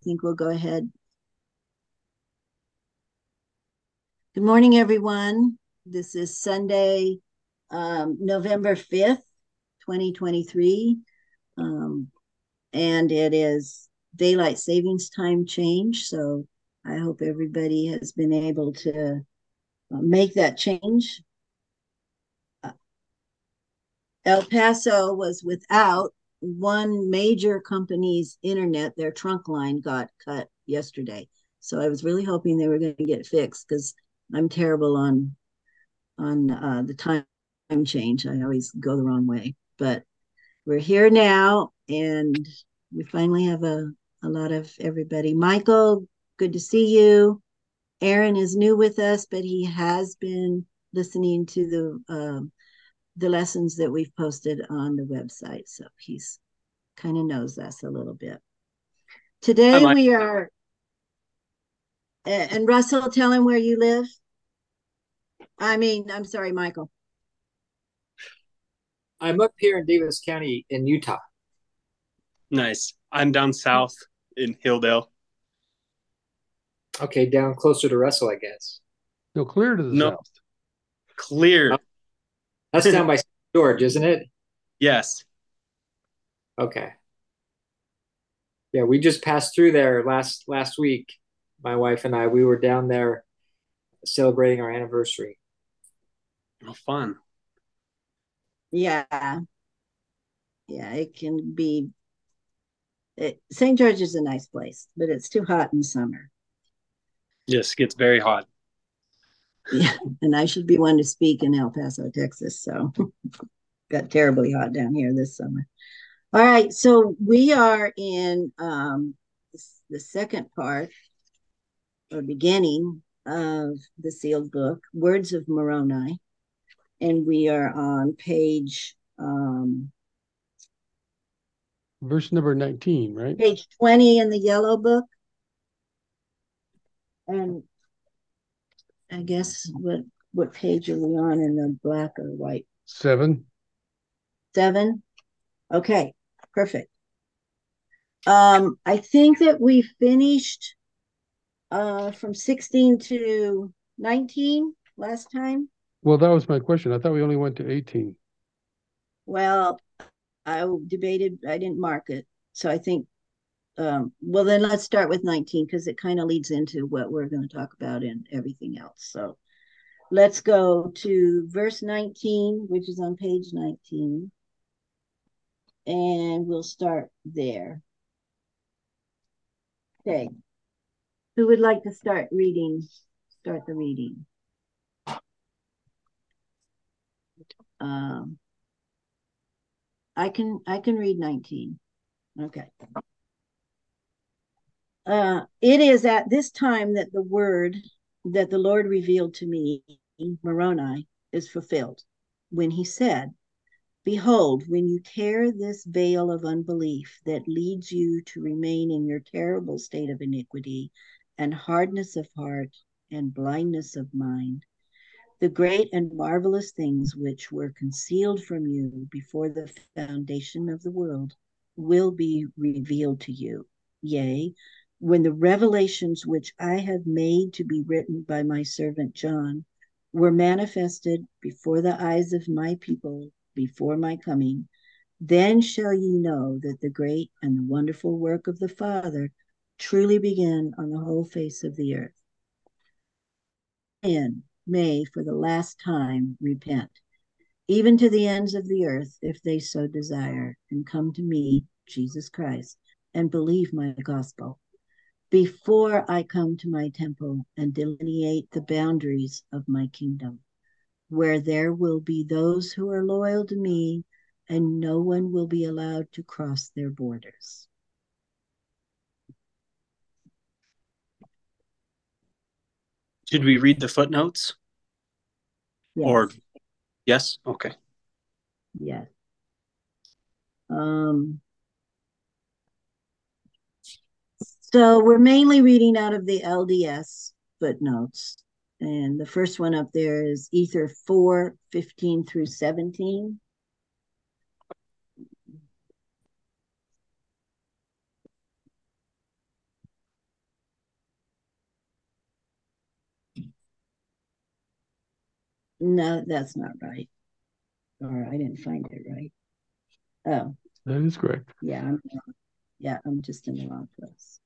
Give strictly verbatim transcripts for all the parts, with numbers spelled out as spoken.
think we'll go ahead. Good morning, everyone. This is Sunday, um, November fifth, twenty twenty-three. Um, and it is daylight savings time change. So I hope everybody has been able to uh, make that change. Uh, El Paso was without one major company's internet. Their trunk line got cut yesterday. So I was really hoping they were going to get fixed because I'm terrible on on uh, the time change. I always go the wrong way, but we're here now, and we finally have a, a lot of everybody. Michael, good to see you. Aaron is new with us, but he has been listening to the um, the lessons that we've posted on the website, so he's kind of knows us a little bit. Hi, Today Mike. we are, and Russell, tell him where you live. I mean, I'm sorry, Michael. I'm up here in Davis County in Utah. Nice. I'm down south in Hilldale. Okay, down closer to Russell, I guess. No, clear to the No, south. clear. Oh, that's down by George, isn't it? Yes. Okay. Yeah, we just passed through there last last week. My wife and I, we were down there celebrating our anniversary. Oh, fun. Yeah, yeah, it can be. It, Saint George is a nice place, but it's too hot in summer. Yes, it gets very hot. Yeah, and I should be one to speak in El Paso, Texas. So got terribly hot down here this summer. All right, so we are in um, the second part or beginning of the sealed book, Words of Moroni, and we are on page um, Verse number nineteen, right? page twenty in the yellow book, and I guess what what page are we on in the black or white? Seven. Seven. Okay, perfect. Um, I think that we finished uh from sixteen to nineteen last time. Well, that was my question. I thought we only went to eighteen. Well, I debated, I didn't mark it. So I think um well then let's start with nineteen because it kind of leads into what we're going to talk about and everything else. So let's go to verse nineteen, which is on page nineteen, and we'll start there. Okay. Who would like to start reading? Start the reading. Um, I can I can read nineteen. Okay. Uh, it is at this time that the word that the Lord revealed to me, Moroni, is fulfilled, when he said, "Behold, when you tear this veil of unbelief that leads you to remain in your terrible state of iniquity and hardness of heart and blindness of mind, the great and marvelous things which were concealed from you before the foundation of the world will be revealed to you. Yea, when the revelations which I have made to be written by my servant John were manifested before the eyes of my people before my coming, then shall ye know that the great and the wonderful work of the Father truly began on the whole face of the earth. And may for the last time repent, even to the ends of the earth, if they so desire, and come to me, Jesus Christ, and believe my gospel, before I come to my temple and delineate the boundaries of my kingdom, where there will be those who are loyal to me, and no one will be allowed to cross their borders. Should we read the footnotes? Or Yes, yes? Okay. yes. Um, So we're mainly reading out of the L D S footnotes. And the first one up there is Ether four, fifteen through seventeen. No, that's not right. Or I didn't find it right. Oh, That is correct. yeah, I'm yeah, I'm just in the wrong place.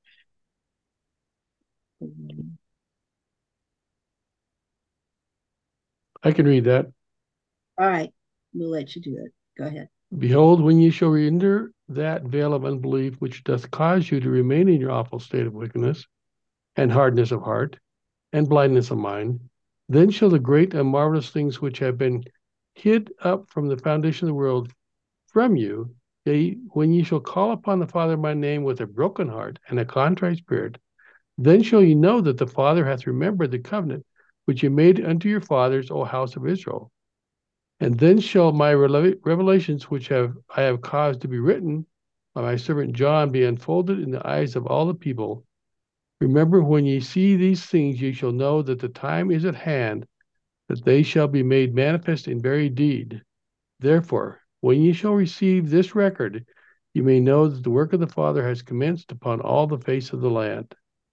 I can read that. All right, we'll let you do it. Go ahead. Behold, when ye shall render that veil of unbelief which doth cause you to remain in your awful state of wickedness, and hardness of heart, and blindness of mind, then shall the great and marvelous things which have been hid up from the foundation of the world from you, yea, when ye shall call upon the Father in my name with a broken heart and a contrite spirit, then shall ye know that the Father hath remembered the covenant which he made unto your fathers, O house of Israel. And then shall my revelations which have I have caused to be written by my servant John be unfolded in the eyes of all the people. Remember, when ye see these things, ye shall know that the time is at hand, that they shall be made manifest in very deed. Therefore, when ye shall receive this record, you may know that the work of the Father has commenced upon all the face of the land.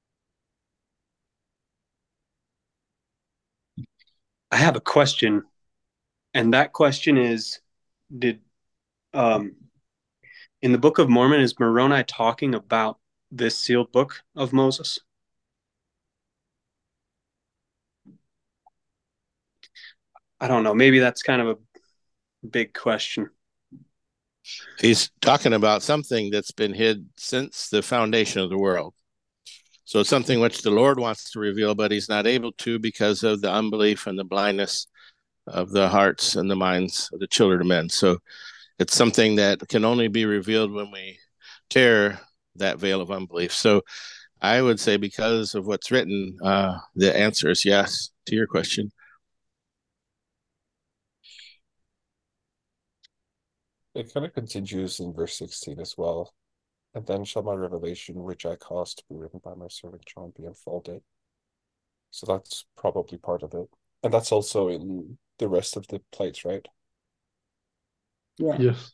I have a question, and that question is, did um in the Book of Mormon, is Moroni talking about this sealed book of Moses? I don't know. Maybe that's kind of a big question. He's talking about something that's been hid since the foundation of the world. So it's something which the Lord wants to reveal, but he's not able to because of the unbelief and the blindness of the hearts and the minds of the children of men. So it's something that can only be revealed when we tear that veil of unbelief. So I would say, because of what's written, uh, the answer is yes to your question. It kind of continues in verse sixteen as well. And then shall my revelation, which I caused to be written by my servant John, be unfolded. So that's probably part of it. And that's also in the rest of the plates, right? Yeah. Yes.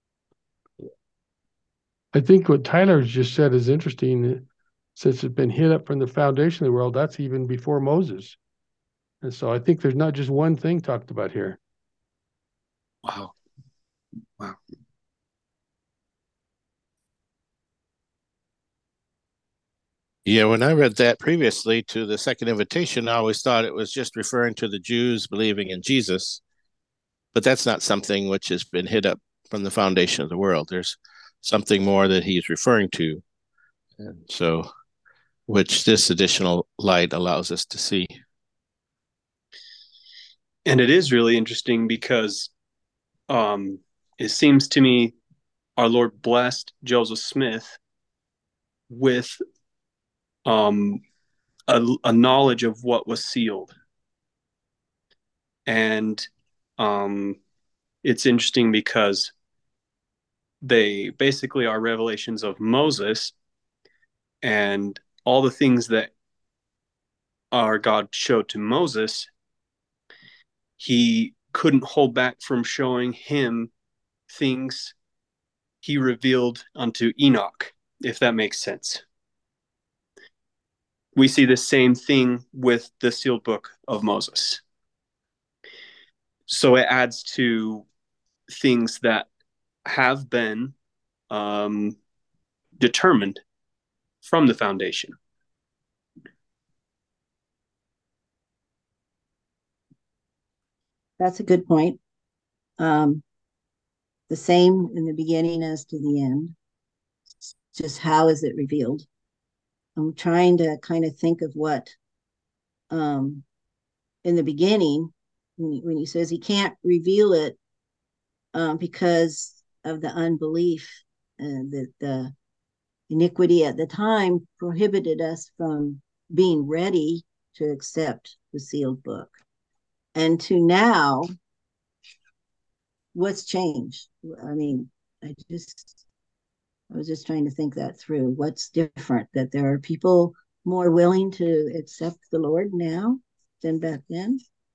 I think what Tyler just said is interesting. Since it's been hid up from the foundation of the world, that's even before Moses. And so I think there's not just one thing talked about here. Wow. Wow. Yeah, when I read that previously to the second invitation, I always thought it was just referring to the Jews believing in Jesus. But that's not something which has been hid up from the foundation of the world. There's something more that he's referring to. And so, which this additional light allows us to see. And it is really interesting because um, it seems to me our Lord blessed Joseph Smith with um, a, a knowledge of what was sealed. And um, it's interesting because they basically are revelations of Moses, and all the things that our God showed to Moses, he couldn't hold back from showing him things he revealed unto Enoch, if that makes sense. We see the same thing with the sealed book of Moses. So it adds to things that have been um, determined from the foundation. That's a good point. Um, the same in the beginning as to the end. Just how is it revealed? I'm trying to kind of think of what um, in the beginning, when he, when he says he can't reveal it um, because of the unbelief and that the iniquity at the time prohibited us from being ready to accept the sealed book. And to now, what's changed? I mean, I just, I was just trying to think that through. What's different? That there are people more willing to accept the Lord now than back then?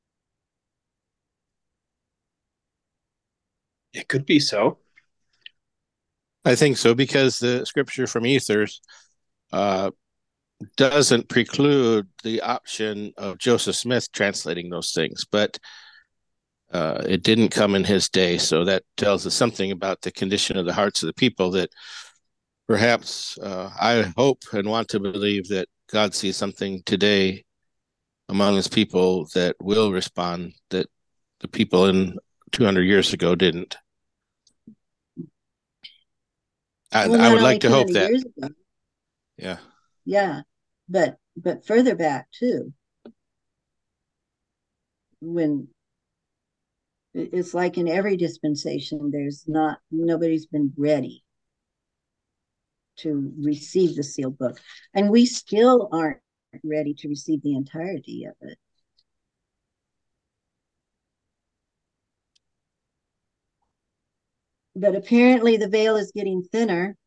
It could be so. I think so, because the scripture from Ethers uh, doesn't preclude the option of Joseph Smith translating those things. But uh, it didn't come in his day. So that tells us something about the condition of the hearts of the people, that perhaps uh, I hope and want to believe that God sees something today among his people that will respond, that the people in two hundred years ago didn't. I, Well, I not would only like to hope two hundred that. years ago, Yeah. yeah, but but further back too. When it's like in every dispensation, there's not nobody's been ready to receive the sealed book, and we still aren't ready to receive the entirety of it. But apparently, the veil is getting thinner,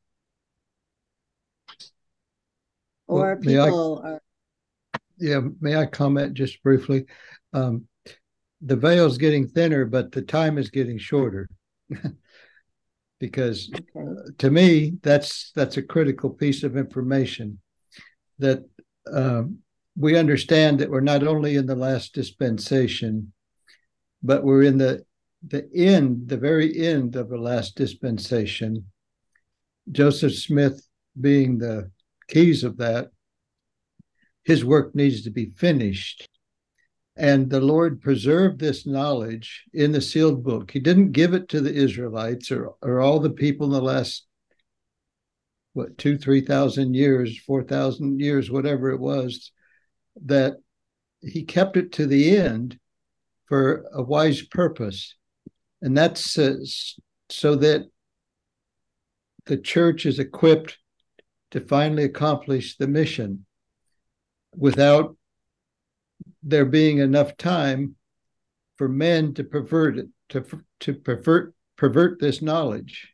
or Well, may I, people are. yeah, may I comment just briefly? Um, the veil's getting thinner, but the time is getting shorter. Because Okay. uh, to me, that's that's a critical piece of information, that um, we understand that we're not only in the last dispensation, but we're in the the end, the very end of the last dispensation. Joseph Smith being the keys of that, his work needs to be finished. And the Lord preserved this knowledge in the sealed book. He didn't give it to the Israelites or, or all the people in the last, what, two, three thousand years, four thousand years, whatever it was, that he kept it to the end for a wise purpose. And that's uh, so that the church is equipped to finally accomplish the mission without there being enough time for men to pervert it, to, to pervert, pervert this knowledge.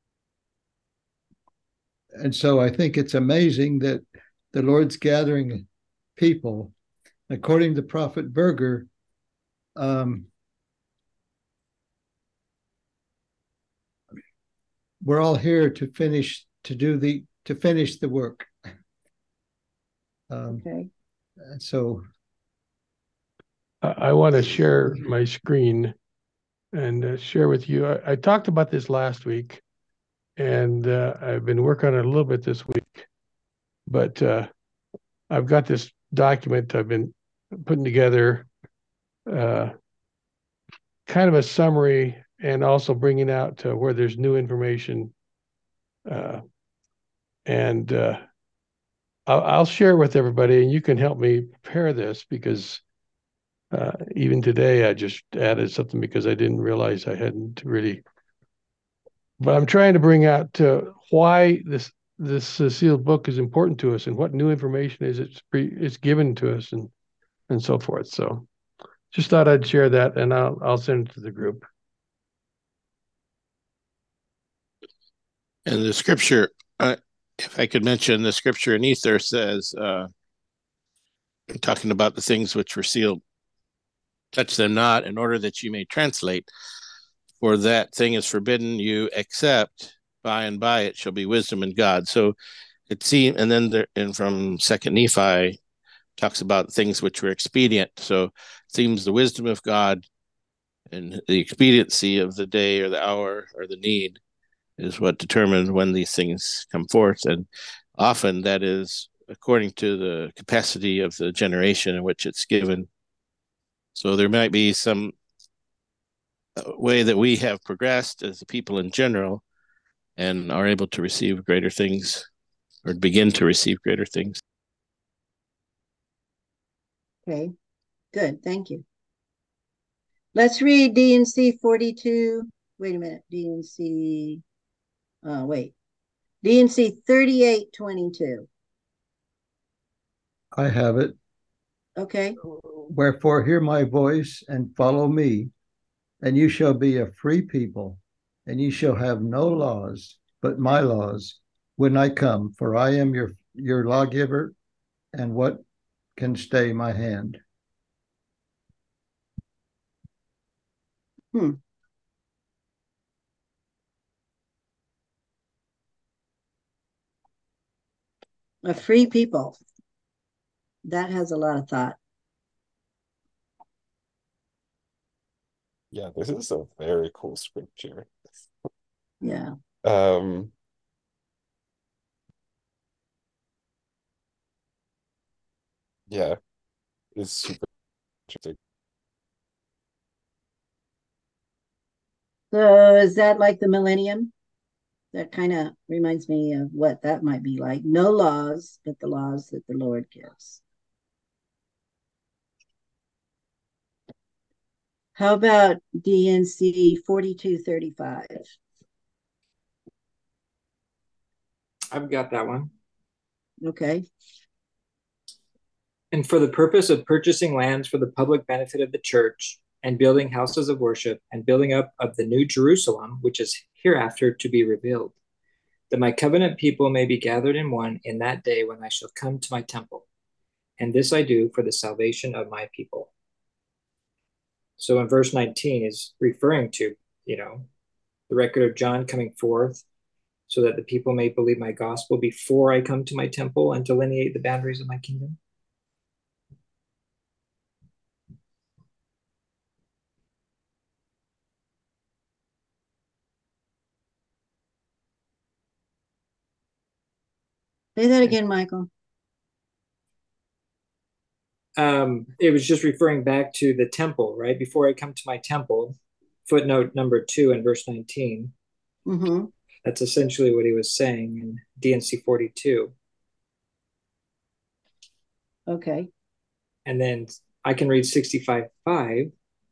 And so I think it's amazing that the Lord's gathering people, according to Prophet Berger, um, we're all here to finish, to do the, to finish the work. Um, Okay. so I, I want to share my screen and uh, share with you. I, I talked about this last week, and uh, I've been working on it a little bit this week. But uh, I've got this document I've been putting together, uh, kind of a summary, and also bringing out uh, where there's new information. Uh, and uh, I'll, I'll share with everybody, and you can help me prepare this, because uh, even today I just added something because I didn't realize I hadn't really. But I'm trying to bring out uh, why this this uh, sealed book is important to us, and what new information is it's pre, it's given to us, and and so forth. So just thought I'd share that, and I'll I'll send it to the group. And the scripture, uh, if I could mention, the scripture in Ether says, uh, talking about the things which were sealed, touch them not, in order that you may translate. For that thing is forbidden you, except by and by it shall be wisdom in God. So it seems, and then there, and from Second Nephi talks about things which were expedient. So it seems the wisdom of God and the expediency of the day or the hour or the need is what determines when these things come forth. And often that is according to the capacity of the generation in which it's given. So there might be some way that we have progressed as a people in general and are able to receive greater things, or begin to receive greater things. Okay, good, thank you. Let's read D and C forty-two. Wait a minute, D and C, uh, wait, D and C thirty-eight twenty-two. I have it. Okay. Wherefore hear my voice and follow me, and you shall be a free people, and you shall have no laws but my laws when I come, for I am your your lawgiver, and what can stay my hand? Hmm. A free people. That has a lot of thought. Yeah, this is a very cool scripture. Yeah. Um, yeah, it's super interesting. So is that like the millennium? That kind of reminds me of what that might be like. No laws, but the laws that the Lord gives. How about D N C forty-two thirty-five? I've got that one. Okay. And for the purpose of purchasing lands for the public benefit of the church, and building houses of worship, and building up of the new Jerusalem, which is hereafter to be revealed, that my covenant people may be gathered in one in that day when I shall come to my temple. And this I do for the salvation of my people. So in verse nineteen is referring to, you know, the record of John coming forth so that the people may believe my gospel before I come to my temple and delineate the boundaries of my kingdom. Say that again, Michael. Um, it was just referring back to the temple, right? Before I come to my temple, footnote number two in verse nineteen. Mm-hmm. That's essentially what he was saying in D N C forty-two. Okay. And then I can read sixty-five five.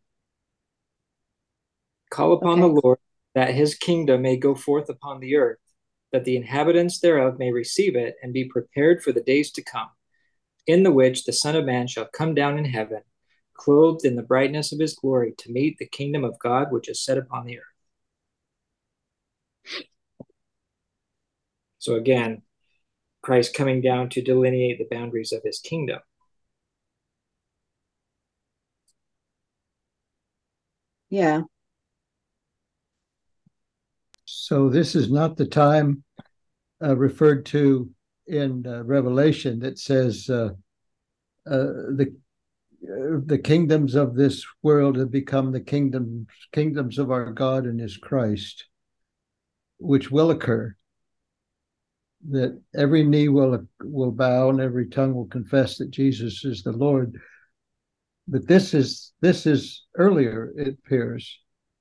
Call upon Okay. the Lord that his kingdom may go forth upon the earth, that the inhabitants thereof may receive it and be prepared for the days to come, in the which the Son of Man shall come down in heaven, clothed in the brightness of his glory, to meet the kingdom of God which is set upon the earth. So again, Christ coming down to delineate the boundaries of his kingdom. Yeah. So this is not the time uh, referred to in uh, Revelation that says uh, uh, the uh, the kingdoms of this world have become the kingdoms kingdoms of our God and his Christ, which will occur. That every knee will will bow and every tongue will confess that Jesus is the Lord. But this is this is earlier. It appears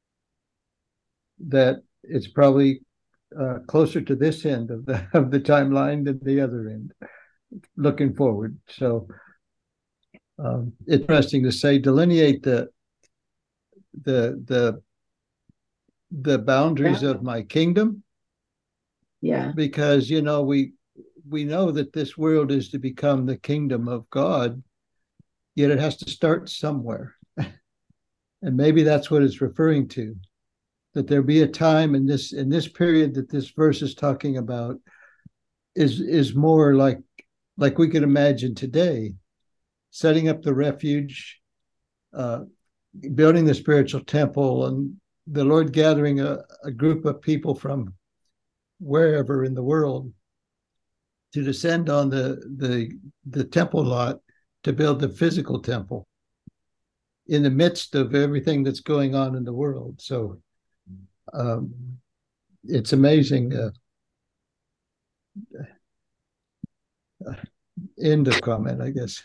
that it's probably uh, closer to this end of the of the timeline than the other end. Looking forward, so um, interesting to say. Delineate the the the the boundaries Yeah. of my kingdom. Yeah. Because you know we we know that this world is to become the kingdom of God, yet it has to start somewhere, and maybe that's what it's referring to. That there be a time in this in this period that this verse is talking about is is more like like we can imagine today, setting up the refuge, uh, building the spiritual temple, and the Lord gathering a, a group of people from wherever in the world to descend on the the the temple lot to build the physical temple in the midst of everything that's going on in the world. So um, it's amazing. Uh, uh, end of comment, I guess.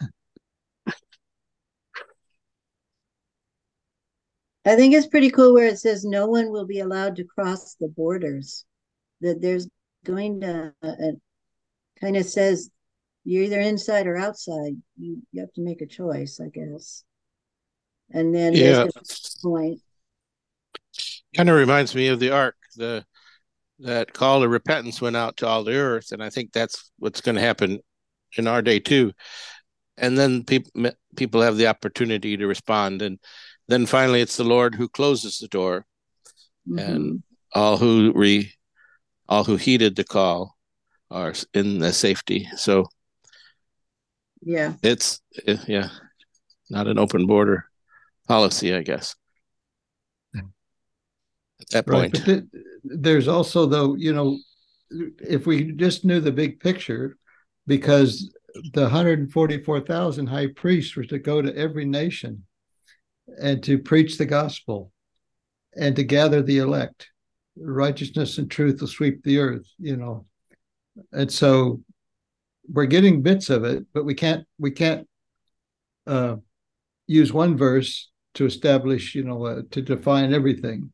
I think it's pretty cool where it says no one will be allowed to cross the borders. That there's going to, uh, it kind of says you're either inside or outside. You, you have to make a choice, I guess. And then there's Yeah, the point. kind of reminds me of the ark. The that call to repentance went out to all the earth, and I think that's what's going to happen in our day too. And then people people have the opportunity to respond, and then finally it's the Lord who closes the door, Mm-hmm. and all who re all who heeded the call are in the safety. So Yeah. it's it, yeah, not an open border policy, I guess. At that Right, point, but th- there's also, though, you know, if we just knew the big picture, because the one hundred forty-four thousand high priests were to go to every nation and to preach the gospel and to gather the elect. Righteousness and truth will sweep the earth, you know. And so we're getting bits of it, but we can't we can't uh, use one verse to establish, you know, uh, to define everything,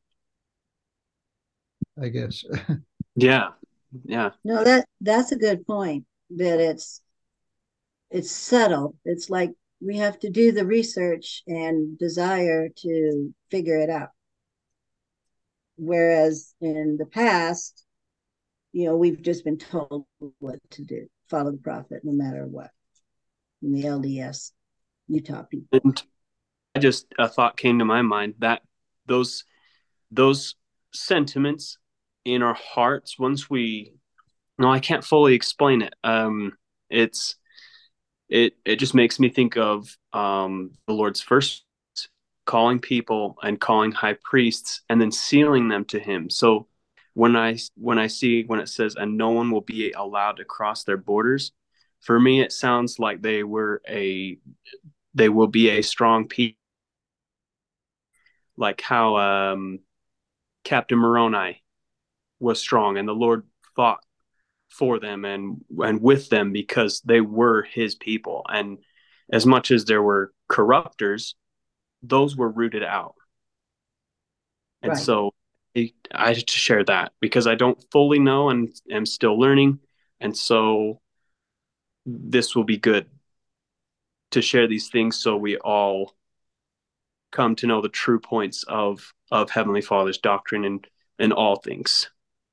I guess. Yeah. Yeah. No, that that's a good point. That it's it's subtle. It's like we have to do the research and desire to figure it out. Whereas in the past, you know, we've just been told what to do, follow the prophet no matter what. In the L D S Utah people. And I just a thought came to my mind that those those sentiments in our hearts, once we no, I can't fully explain it. Um, it's it it just makes me think of um, the Lord's first calling people and calling high priests and then sealing them to him. So when I when I see when it says and no one will be allowed to cross their borders, for me it sounds like they were a they will be a strong people, like how um, Captain Moroni was strong and the Lord fought for them and and with them because they were his people. And as much as there were corruptors, those were rooted out. And Right. so I, I had to share that because I don't fully know and am still learning. And so this will be good to share these things so we all come to know the true points of of Heavenly Father's doctrine and in all things.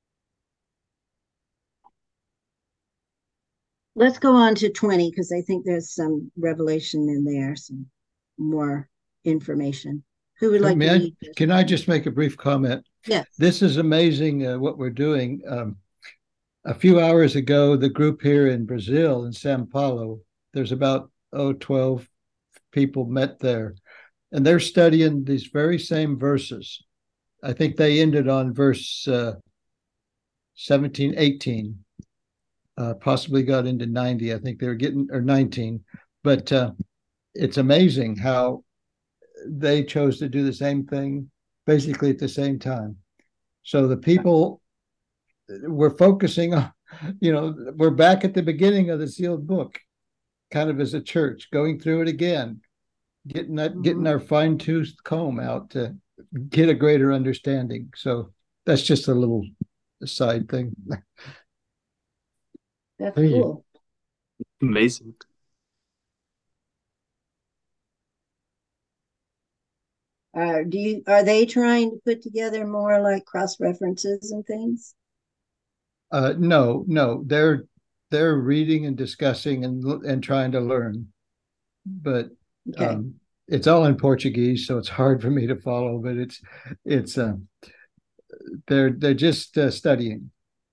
Let's go on to twenty because I think there's some revelation in there, some more information. Who would like May to I, read this? can I just make a brief comment? Yes. This is amazing uh, what we're doing. Um, a few hours ago, the group here in Brazil, in Sao Paulo, there's about, oh, twelve people met there. And they're studying these very same verses. I think they ended on verse uh, seventeen, eighteen, uh, possibly got into ninety. I think they were getting, or nineteen. But uh, it's amazing how they chose to do the same thing basically at the same time. So the people we're focusing on, you know, we're back at the beginning of the sealed book, kind of as a church, going through it again, getting that, mm-hmm. getting our fine-toothed comb out to get a greater understanding. So that's just a little side thing. That's Thank cool. You. Amazing. Uh, do you are they trying to put together more like cross references and things? Uh, no, no, they're they're reading and discussing and and trying to learn, but okay. um, it's all in Portuguese, so it's hard for me to follow. But it's it's uh, they're they're just uh, studying.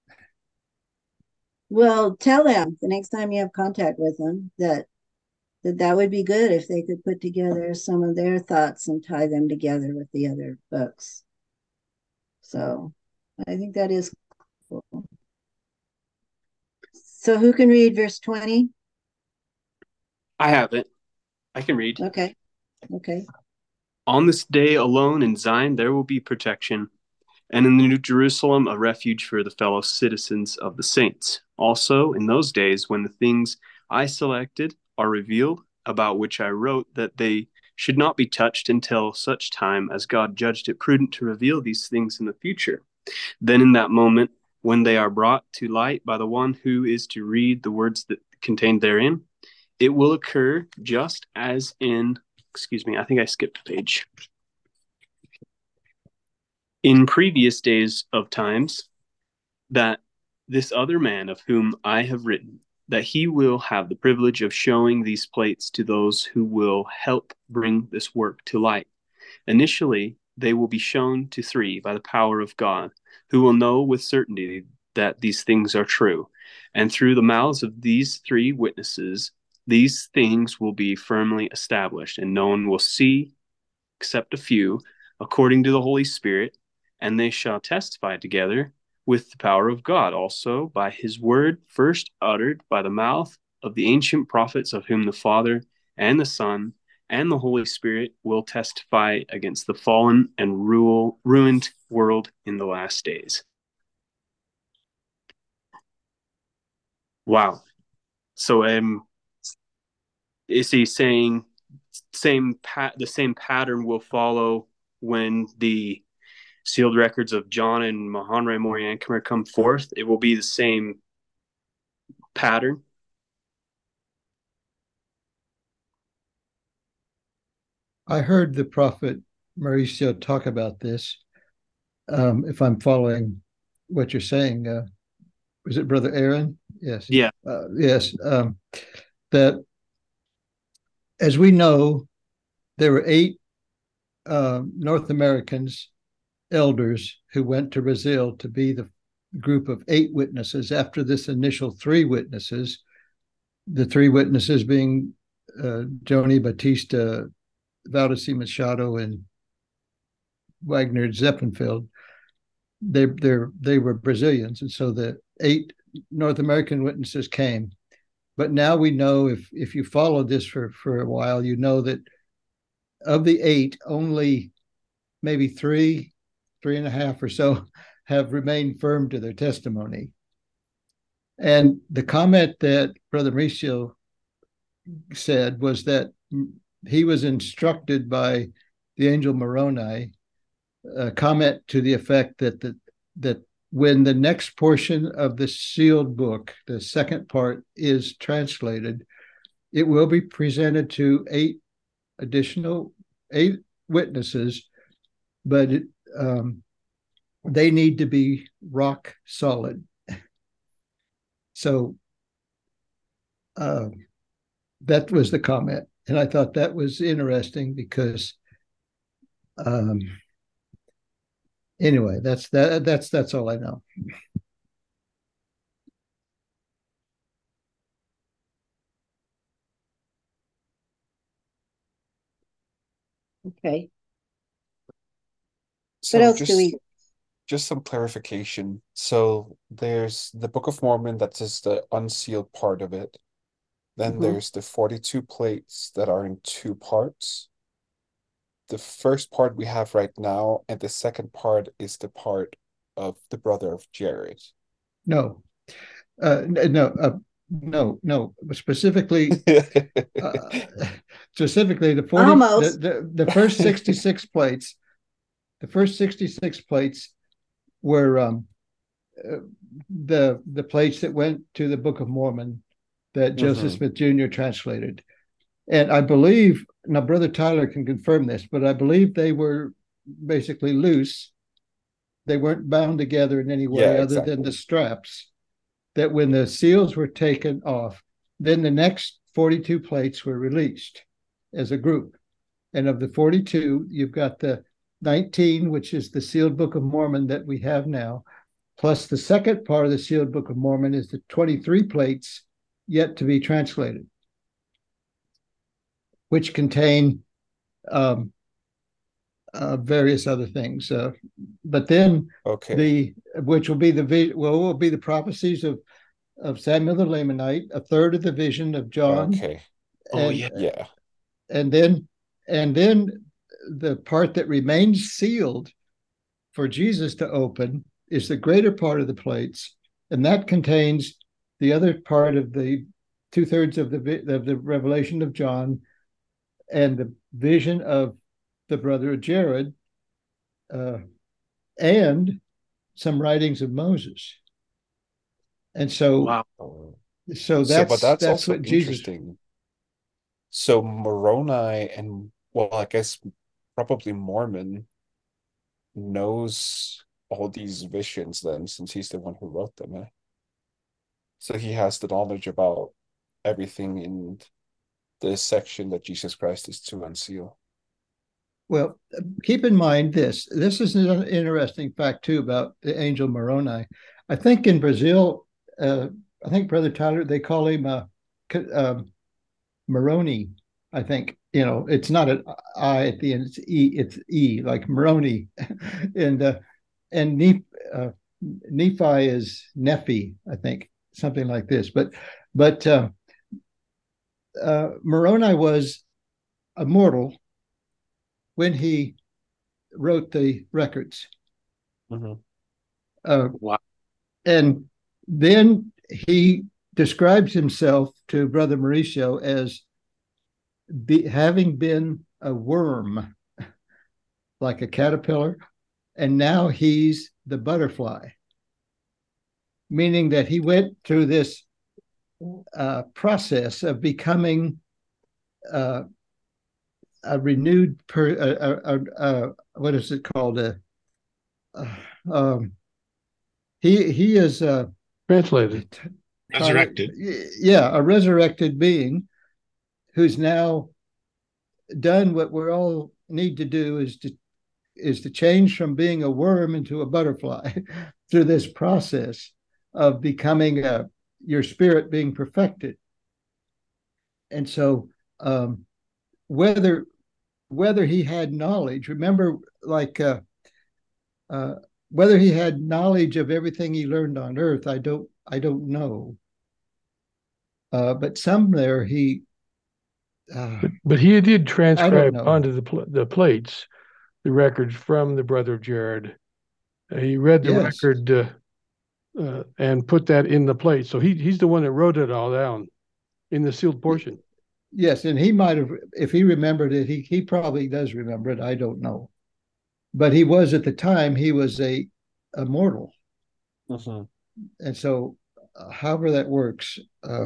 Well, tell them the next time you have contact with them that that that would be good if they could put together some of their thoughts and tie them together with the other books. So I think that is cool. So who can read verse twenty? I have it. I can read. Okay. Okay. On this day alone in Zion there will be protection, and in the New Jerusalem a refuge for the fellow citizens of the saints. Also in those days when the things I selected are revealed, about which I wrote that they should not be touched until such time as God judged it prudent to reveal these things in the future. Then in that moment, when they are brought to light by the one who is to read the words that contained therein, it will occur just as in, excuse me, I think I skipped a page. In previous days of times, that this other man of whom I have written, that he will have the privilege of showing these plates to those who will help bring this work to light. Initially, they will be shown to three by the power of God, who will know with certainty that these things are true. And through the mouths of these three witnesses, these things will be firmly established, and no one will see except a few, according to the Holy Spirit, and they shall testify together with the power of God, also by his word first uttered by the mouth of the ancient prophets, of whom the Father and the Son and the Holy Spirit will testify against the fallen and rule, ruined world in the last days. Wow. So um, is he saying same pat the same pattern will follow when the sealed records of John and Mahonri Moriankumar come forth? It will be the same pattern. I heard the prophet Mauricio talk about this. Um, if I'm following what you're saying, uh, was it Brother Aaron? Yes. Yeah. Uh, yes. Um, that, as we know, there were eight uh, North Americans, elders, who went to Brazil to be the group of eight witnesses after this initial three witnesses, the three witnesses being uh, Joni Batista, Valdeci Machado, and Wagner Zeppenfeld. They they they were Brazilians, and so the eight North American witnesses came. But now we know, if if you followed this for for a while, you know that of the eight, only maybe three, three and a half or so have remained firm to their testimony. And the comment that Brother Mauricio said was that he was instructed by the angel Moroni, a comment to the effect that the, that when the next portion of the sealed book, the second part, is translated, it will be presented to eight additional eight witnesses, but it, um, they need to be rock solid. So uh, that was the comment. And I thought that was interesting because um, anyway, that's that that's that's all I know. Okay. So What else just do we? just some clarification. So there's the Book of Mormon, that's just the unsealed part of it. Then Mhm. there's the forty-two plates that are in two parts. The first part we have right now, and the second part is the part of the brother of Jared. No, uh, no, uh, no, no. Specifically, uh, specifically the forty, the, Almost. the the first sixty-six plates, the first sixty-six plates were um, uh, the the plates that went to the Book of Mormon that Joseph Mhm. Smith Junior translated. And I believe, now Brother Tyler can confirm this, but I believe they were basically loose. They weren't bound together in any way Yeah, other than the exactly. straps. That when the seals were taken off, then the next forty-two plates were released as a group. And of the forty-two, you've got the nineteen, which is the sealed Book of Mormon that we have now, plus the second part of the sealed Book of Mormon is the twenty-three plates yet to be translated, which contain um, uh, various other things. Uh, but then Okay. the which will be the well will be the prophecies of of Samuel the Lamanite, a third of the vision of John, Okay. Oh, and yeah. Yeah. and then and then the part that remains sealed for Jesus to open is the greater part of the plates, and that contains the other part of the two thirds of the of the revelation of John and the vision of the brother of Jared, uh, and some writings of Moses. And so, Wow. Oh. so So, but that's that's that's also what Jesus. interesting. So Moroni and, well, I guess probably Mormon knows all these visions then, since he's the one who wrote them, eh? So he has the knowledge about everything in this section that Jesus Christ is to unseal. Well, keep in mind this. This is an interesting fact too about the angel Moroni. I think in Brazil, uh, I think Brother Tyler, they call him uh, um, Moroni. I think, you know, it's not an I at the end; it's E. It's E, like Moroni, and uh, and Nephi, uh, Nephi is Nephi, I think, something like this. But but uh, uh, Moroni was a mortal when he wrote the records. Mm-hmm. Uh, Wow. and then he describes himself to Brother Mauricio as be, having been a worm, like a caterpillar, and now he's the butterfly, meaning that he went through this uh, process of becoming uh, a renewed per uh, uh, uh, what is it called? Uh, uh, um, he he is uh, Translated. Resurrected. Yeah, a resurrected being who's now done what we all need to do is to is to change from being a worm into a butterfly through this process of becoming a, your spirit being perfected. And so um, whether whether he had knowledge, remember, like uh, uh, whether he had knowledge of everything he learned on earth, I don't I don't know. Uh, but somewhere he uh, But, but he did I don't transcribe know. onto the pl- the plates the records from the brother of Jared. Uh, he read the Yes. record uh, uh, and put that in the plate. So he he's the one that wrote it all down in the sealed portion. Yes, and he might have, if he remembered it, he he probably does remember it. I don't know, but he was at the time he was a a mortal, Mm-hmm. and so uh, however that works. Uh,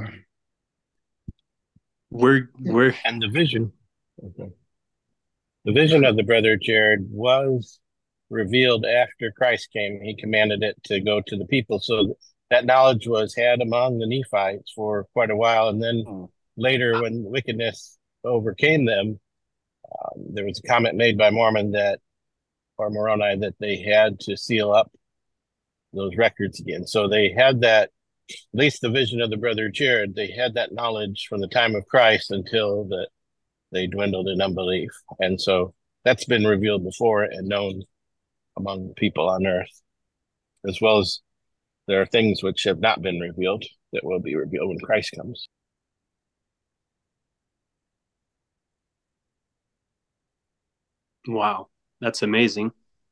We're we're And the vision. Okay. The vision of the brother Jared was revealed after Christ came. He commanded it to go to the people. So that knowledge was had among the Nephites for quite a while. And then mm. later, when wickedness overcame them, um, there was a comment made by Mormon that, or Moroni, that they had to seal up those records again. So they had that, at least the vision of the brother Jared, they had that knowledge from the time of Christ until the they dwindled in unbelief. And so that's been revealed before and known among people on earth, as well as there are things which have not been revealed that will be revealed when Christ comes. wow, that's amazing.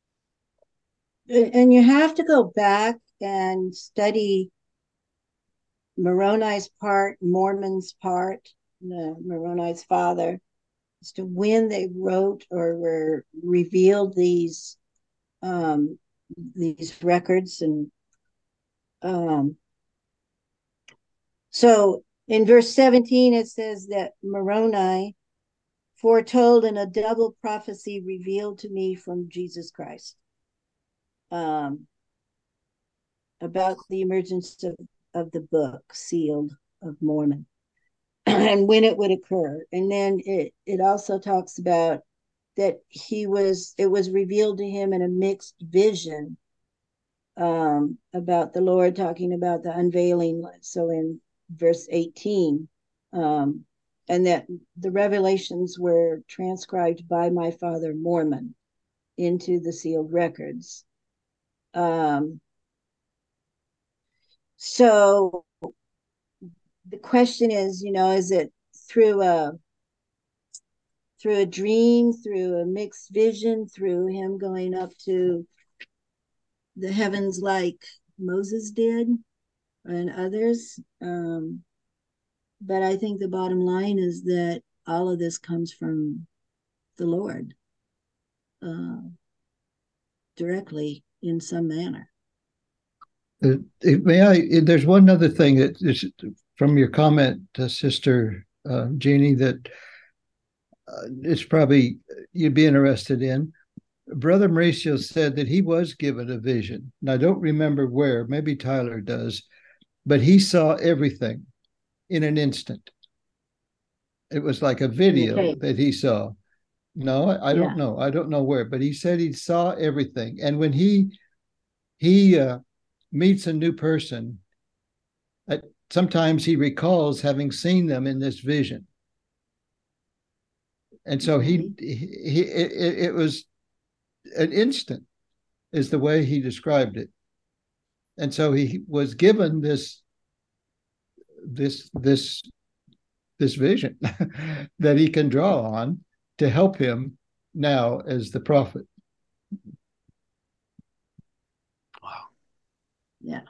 And you have to go back and study Moroni's part, Mormon's part, the Moroni's father, as to when they wrote or were revealed these um, these records. And um, so in verse seventeen, it says that Moroni foretold in a double prophecy revealed to me from Jesus Christ um, about the emergence of, of the book sealed of Mormon and when it would occur. And then it, it also talks about that he was, it was revealed to him in a mixed vision um, about the Lord, talking about the unveiling. So in verse eighteen, um, and that the revelations were transcribed by my father Mormon into the sealed records. Um, so the question is, you know, is it through a through a dream, through a mixed vision, through him going up to the heavens like Moses did and others? Um, but I think the bottom line is that all of this comes from the Lord uh, directly in some manner. Uh, may I? There's one other thing that is from your comment, uh, Sister uh, Jeannie, that uh, it's probably you'd be interested in. Brother Mauricio said that he was given a vision, and I don't remember where. Maybe Tyler does, but he saw everything in an instant. It was like a video okay. that he saw. No, I, I don't yeah. know. I don't know where, but he said he saw everything, and when he he uh, meets a new person, uh, sometimes he recalls having seen them in this vision. And so mm-hmm. he, he, he it, it was an instant is the way he described it. And so he was given this, this, this, this vision that he can draw on. to help him now as the prophet. Wow. Yeah.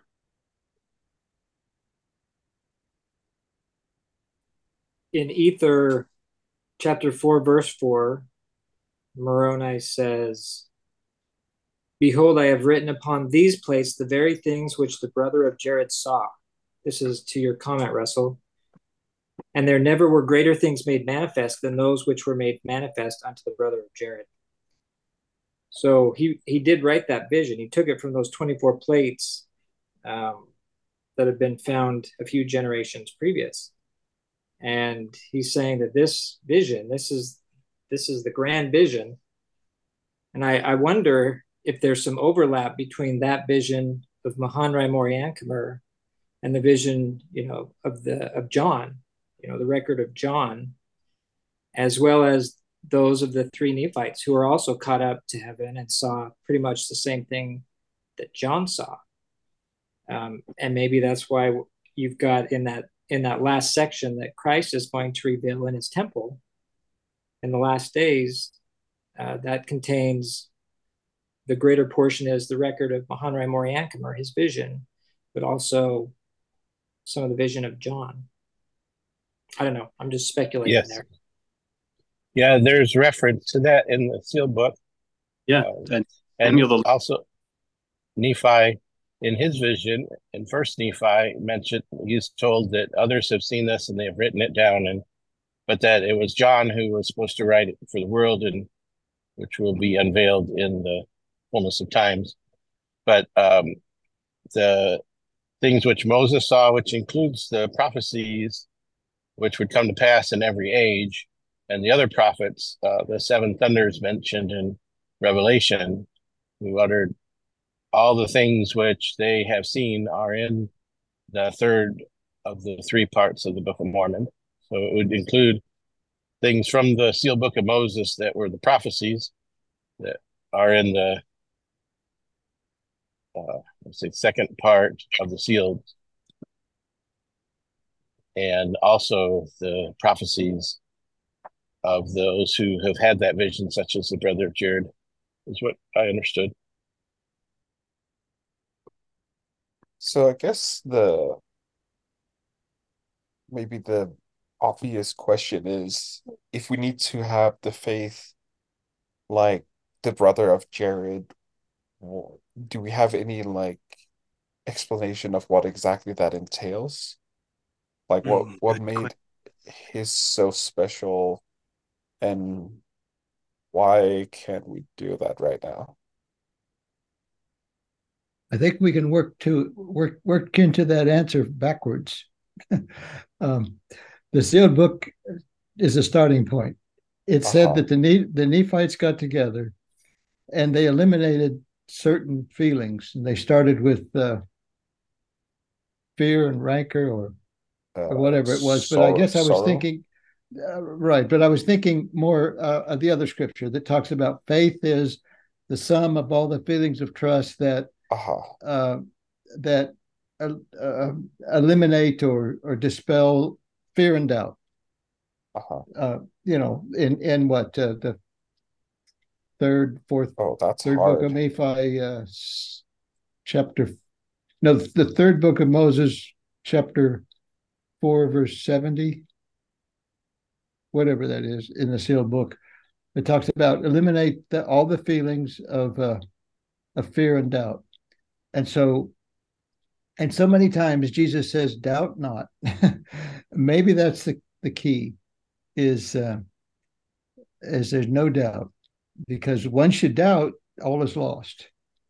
In Ether, chapter four, verse four, Moroni says, "Behold, I have written upon these plates the very things which the brother of Jared saw." This is to your comment, Russell. "And there never were greater things made manifest than those which were made manifest unto the brother of Jared." So he, he did write that vision. He took it from those twenty-four plates um, that had been found a few generations previous. And he's saying that this vision, this is this is the grand vision. And I, I wonder if there's some overlap between that vision of Mahanrai Moriankamer and the vision, you know, of the of John, you know, the record of John, as well as those of the three Nephites who are also caught up to heaven and saw pretty much the same thing that John saw. Um, and maybe that's why you've got in that in that last section that Christ is going to reveal in his temple in the last days, uh, that contains the greater portion is the record of Mahanrai Moriankamer, his vision, but also some of the vision of John. I don't know. I'm just speculating Yes. there. Yeah, there's reference to that in the sealed book. Yeah. Um, and and Samuel the also Nephi, in his vision, in First Nephi, mentioned he's told that others have seen this and they have written it down, and but that it was John who was supposed to write it for the world, and which will be unveiled in the fullness of times. But um, the things which Moses saw, which includes the prophecies which would come to pass in every age, and the other prophets, uh, the seven thunders mentioned in Revelation, who uttered all the things which they have seen, are in the third of the three parts of the Book of Mormon. So it would include things from the sealed book of Moses that were the prophecies that are in the uh, let's say second part of the sealed, and also the prophecies of those who have had that vision, such as the brother of Jared, is what I understood. So I guess the maybe the obvious question is if we need to have the faith like the brother of Jared, w- do we have any like explanation of what exactly that entails? Like what Mm, what good made question. his so special, and why can't we do that right now? I think we can work to work work into that answer backwards. um, the sealed book is a starting point. It said Uh-huh. that the Ne- the Nephites got together and they eliminated certain feelings. And they started with uh, fear and rancor, or or Uh, whatever it was. But I sorrow, guess I was sorrow. thinking, uh, right. But I was thinking more uh, of the other scripture that talks about faith is the sum of all the feelings of trust that Uh-huh. uh, that uh, uh, eliminate or or dispel fear and doubt. Uh-huh. Uh, you know, in in what uh, the third, fourth, Oh, that's third book of hard. Nephi, uh, chapter no, the third book of Moses, chapter four, verse seventy, whatever that is in the sealed book. It talks about eliminate the, all the feelings of uh, of fear and doubt, and so and so many times Jesus says, "Doubt not." Maybe that's the the key. Is uh, is there's no doubt, because once you doubt, all is lost.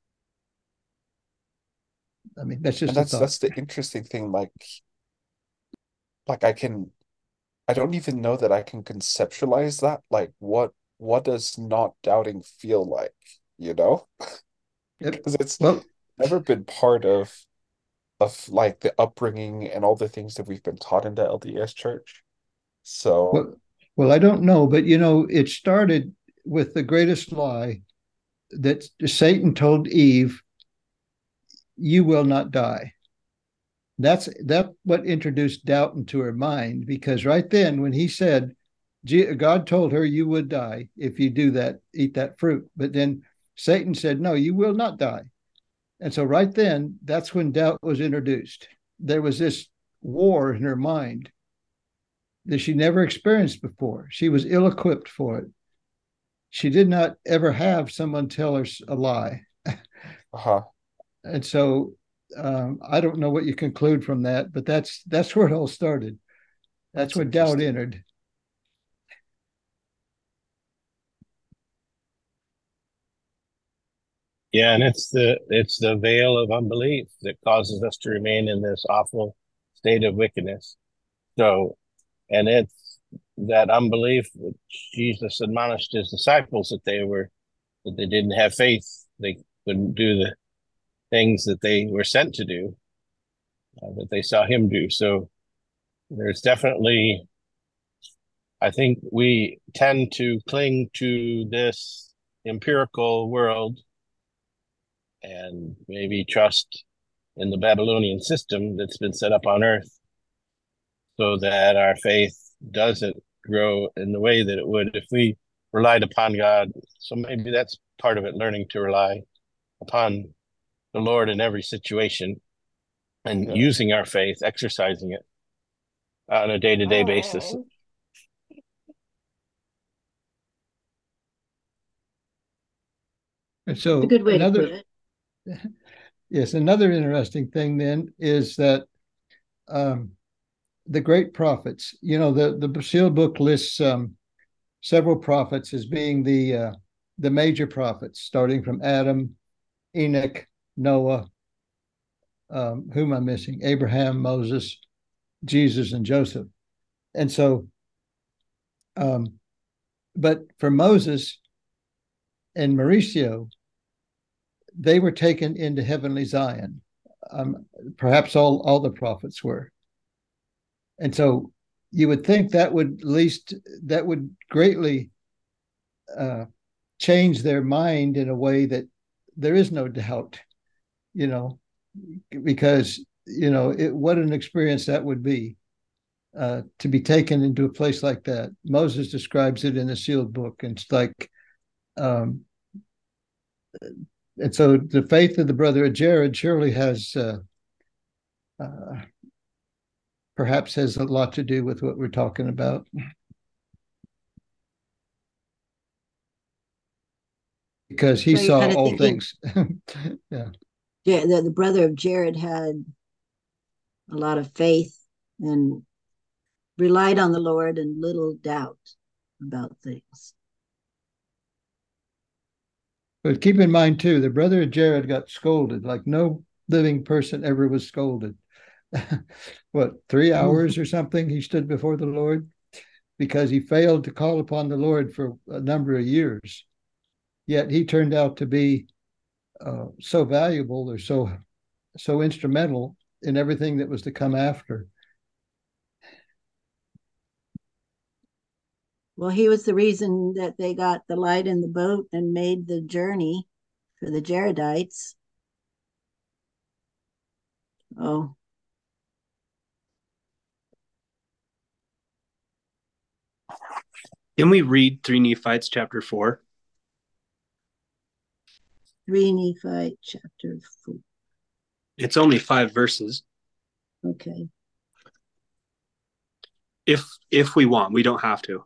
I mean, that's And just a that's thought. that's the interesting thing. Like like I can I don't even know that I can conceptualize that. Like what what does not doubting feel like, you know? Yep. Because it's Well, never been part of of like the upbringing and all the things that we've been taught in the L D S church. So, well, well. I don't know, but you know, it started with the greatest lie that Satan told Eve: "You will not die." That's that what introduced doubt into her mind, because right then, when he said, God told her you would die if you do that, eat that fruit. But then Satan said, no, you will not die. And so right then, that's when doubt was introduced. There was this war in her mind that she never experienced before. She was ill-equipped for it. She did not ever have someone tell her a lie. Uh-huh. And so um, I don't know what you conclude from that, but that's that's where it all started. That's, that's where doubt entered. Yeah, and it's the it's the veil of unbelief that causes us to remain in this awful state of wickedness. So, and it's that unbelief which Jesus admonished his disciples that they were that they didn't have faith, they couldn't do the things that they were sent to do, uh, that they saw him do. So there's definitely, I think we tend to cling to this empirical world and maybe trust in the Babylonian system that's been set up on earth so that our faith doesn't grow in the way that it would if we relied upon God. So maybe that's part of it, learning to rely upon the Lord in every situation and yeah. using our faith, exercising it on a day-to-day basis. And so a good way another, to put it. Yes, another interesting thing then is that um, the great prophets, you know, the, the sealed book lists um, several prophets as being the uh, the major prophets, starting from Adam, Enoch, Noah, um, who am I missing? Abraham, Moses, Jesus, and Joseph. And so, um, but for Moses and Mauricio, they were taken into heavenly Zion. Um, perhaps all, all the prophets were. And so you would think that would at least, that would greatly uh, change their mind in a way that there is no doubt, you know, because, you know, it, what an experience that would be uh, to be taken into a place like that. Moses describes it in the sealed book. And it's like, um, and so the faith of the brother of Jared surely has, uh, uh, perhaps has a lot to do with what we're talking about. Because he so saw all thinking, things. yeah. Yeah, the, the brother of Jared had a lot of faith and relied on the Lord and little doubt about things. But keep in mind, too, the brother of Jared got scolded like no living person ever was scolded. What, three hours or something he stood before the Lord because he failed to call upon the Lord for a number of years. Yet he turned out to be uh, so valuable or so so instrumental in everything that was to come after. Well, he was the reason that they got the light in the boat and made the journey for the Jaredites. Oh. Can we read three Nephites chapter four? three Nephi chapter four. It's only five verses. Okay. If if we want, we don't have to.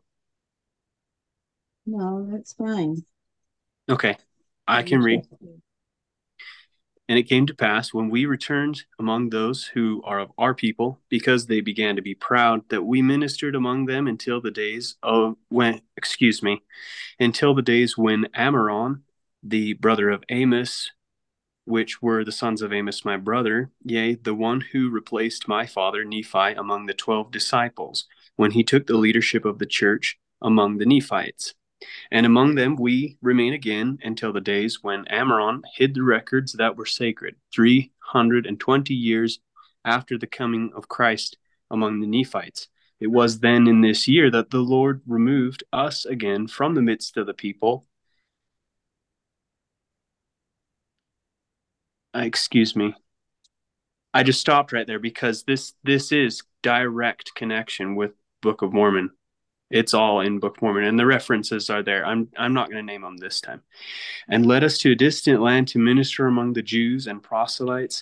No, that's fine. Okay, I can read. And it came to pass when we returned among those who are of our people, because they began to be proud, that we ministered among them until the days of when, excuse me, until the days when Amaron, the brother of Amos, which were the sons of Amos my brother, yea, the one who replaced my father Nephi among the twelve disciples, when he took the leadership of the church among the Nephites. And among them we remain again until the days when Amaron hid the records that were sacred, three hundred and twenty years after the coming of Christ among the Nephites. It was then in this year that the Lord removed us again from the midst of the people. Uh, excuse me. I just stopped right there because this this is direct connection with Book of Mormon. It's all in Book of Mormon, and the references are there. I'm I'm not going to name them this time. And led us to a distant land to minister among the Jews and proselytes,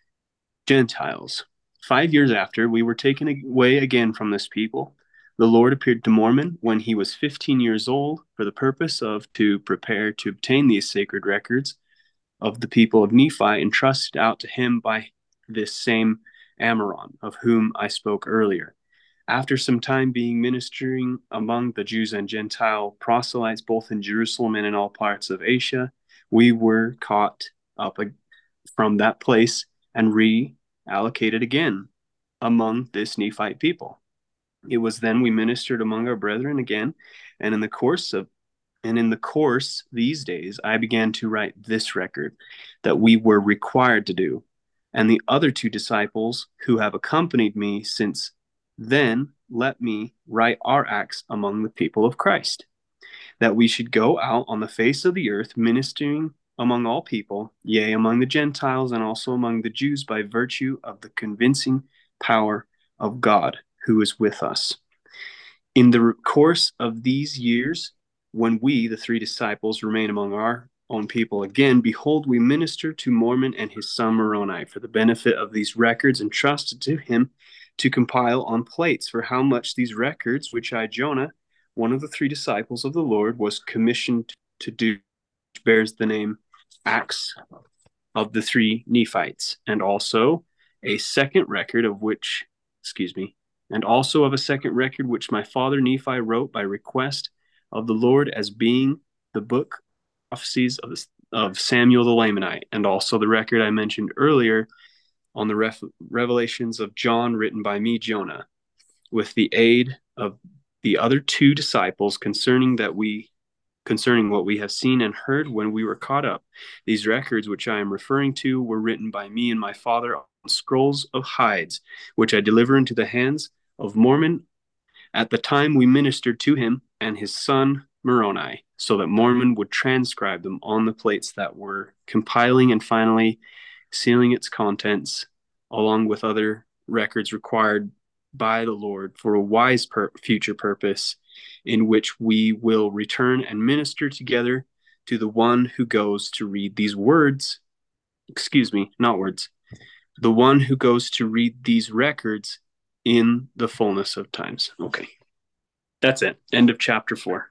Gentiles. Five years after, we were taken away again from this people. The Lord appeared to Mormon when he was fifteen years old for the purpose of to prepare to obtain these sacred records of the people of Nephi entrusted out to him by this same Amaron, of whom I spoke earlier. After some time being ministering among the Jews and Gentile proselytes, both in Jerusalem and in all parts of Asia, we were caught up from that place and reallocated again among this Nephite people. It was then we ministered among our brethren again, and in the course of and in the course these days I began to write this record that we were required to do, and the other two disciples who have accompanied me since then let me write our acts among the people of Christ, that we should go out on the face of the earth ministering among all people, yea, among the Gentiles and also among the Jews, by virtue of the convincing power of God who is with us. In the course of these years, when we, the three disciples, remain among our own people again, behold, we minister to Mormon and his son Moroni for the benefit of these records entrusted to him to compile on plates, for how much these records, which I, Jonah, one of the three disciples of the Lord, was commissioned to do, which bears the name Acts of the Three Nephites, and also a second record of which, excuse me, and also of a second record which my father Nephi wrote by request of the Lord, as being the book of prophecies of, the, of Samuel the Lamanite, and also the record I mentioned earlier on the ref, revelations of John written by me, Jonah, with the aid of the other two disciples concerning that we concerning what we have seen and heard when we were caught up. These records which I am referring to were written by me and my father on scrolls of hides, which I deliver into the hands of Mormon at the time we ministered to him and his son Moroni, so that Mormon would transcribe them on the plates that were compiling and finally sealing its contents, along with other records required by the Lord for a wise per- future purpose, in which we will return and minister together to the one who goes to read these words, excuse me, not words, the one who goes to read these records in the fullness of times. Okay. That's it. End of chapter four.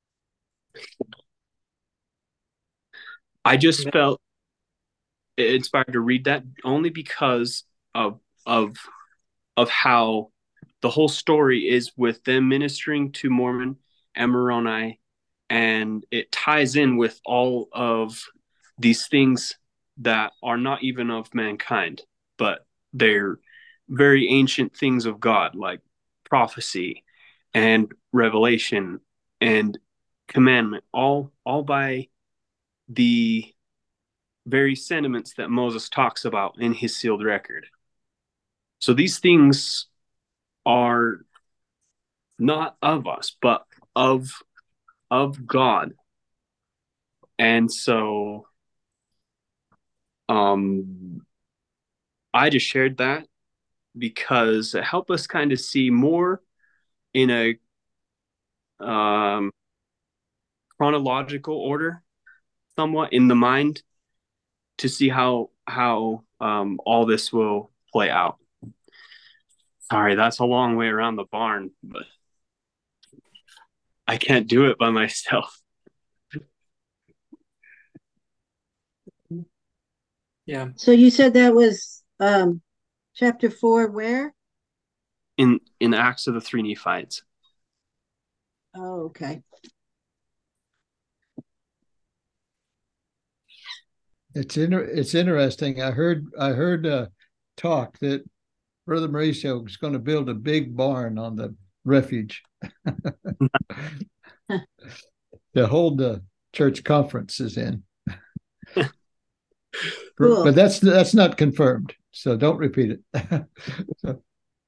I just felt inspired to read that only because of of of how the whole story is with them ministering to Mormon and Moroni, and it ties in with all of these things that are not even of mankind, but they're very ancient things of God, like prophecy and revelation and commandment, all all by the very sentiments that Moses talks about in his sealed record. So these things are not of us, but of of God. And so um I just shared that because it helped us kind of see more in a um chronological order, somewhat in the mind, to see how how um all this will play out. Sorry, that's a long way around the barn, but I can't do it by myself. Yeah. So you said that was um, chapter four, where? In in Acts of the Three Nephites. Oh, okay. It's inter- it's interesting. I heard I heard uh, talk that Brother Mauricio was going to build a big barn on the refuge to hold the church conferences in. Cool. But that's that's not confirmed, so don't repeat it. So.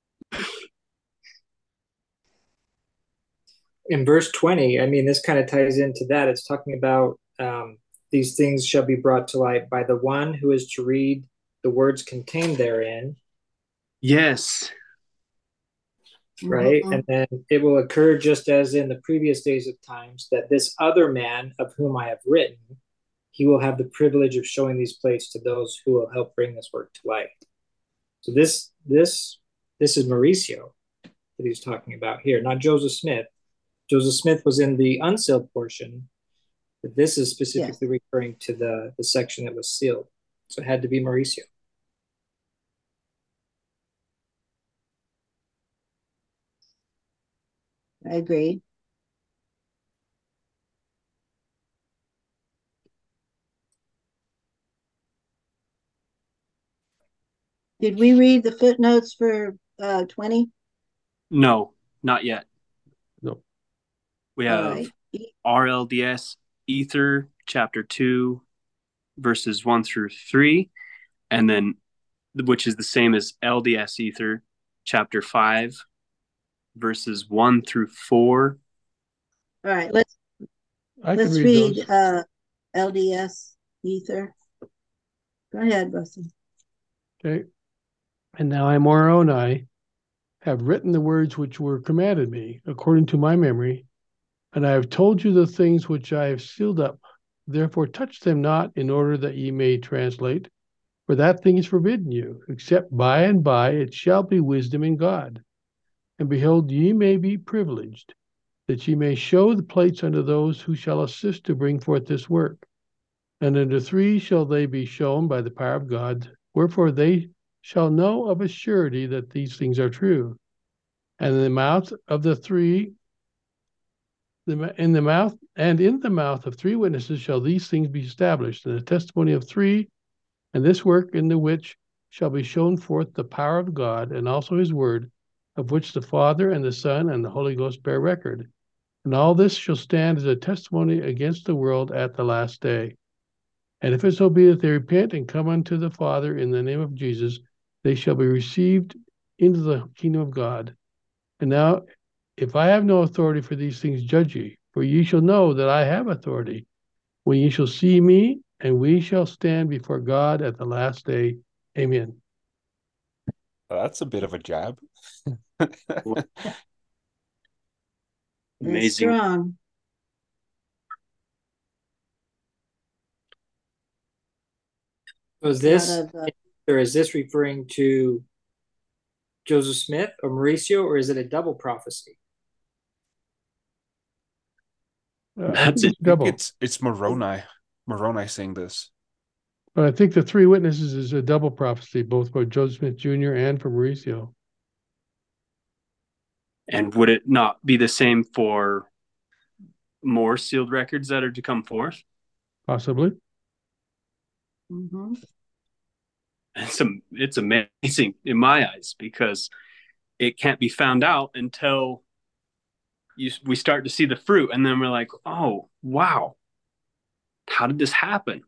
In verse twenty, I mean, this kind of ties into that. It's talking about um, these things shall be brought to light by the one who is to read the words contained therein. Yes. right? Mhm. And then it will occur just as in the previous days of times that this other man of whom I have written, he will have the privilege of showing these plates to those who will help bring this work to light. So this this this is Mauricio that he's talking about here, not Joseph Smith. Joseph Smith was in the unsealed portion, but this is specifically Yes, referring to the, the section that was sealed. So it had to be Mauricio. I agree. Did we read the footnotes for uh, twenty? No, not yet. No. We All have right. R L D S Ether, chapter two, verses one through three, and then which is the same as L D S Ether, chapter five, verses one through four. All right. Let's I can let's read read those. uh, L D S Ether. Go ahead, Russell. Okay. And now I, Moroni, have written the words which were commanded me, according to my memory, and I have told you the things which I have sealed up. Therefore touch them not, in order that ye may translate, for that thing is forbidden you, except by and by it shall be wisdom in God. And behold, ye may be privileged, that ye may show the plates unto those who shall assist to bring forth this work. And unto three shall they be shown by the power of God, wherefore they shall know of a surety that these things are true. And in the mouth of the three, the, in the mouth and in the mouth of three witnesses shall these things be established, and the testimony of three, and this work in the which shall be shown forth the power of God, and also his word, of which the Father and the Son and the Holy Ghost bear record. And all this shall stand as a testimony against the world at the last day. And if it so be that they repent and come unto the Father in the name of Jesus, they shall be received into the kingdom of God. And now, if I have no authority for these things, judge ye, for ye shall know that I have authority, when ye shall see me, and we shall stand before God at the last day. Amen. That's a bit of a jab. That's Amazing. strong. So is Out this, of uh, or is this referring to Joseph Smith or Mauricio, or is it a double prophecy? Uh, I That's think it. it's double. It's it's Moroni. Moroni saying this. But I think the three witnesses is a double prophecy, both for Joseph Smith Junior and for Mauricio. And would it not be the same for more sealed records that are to come forth? Possibly. mhm. It's, it's amazing in my eyes, because it can't be found out until you, we start to see the fruit. And then we're like, oh, wow, how did this happen?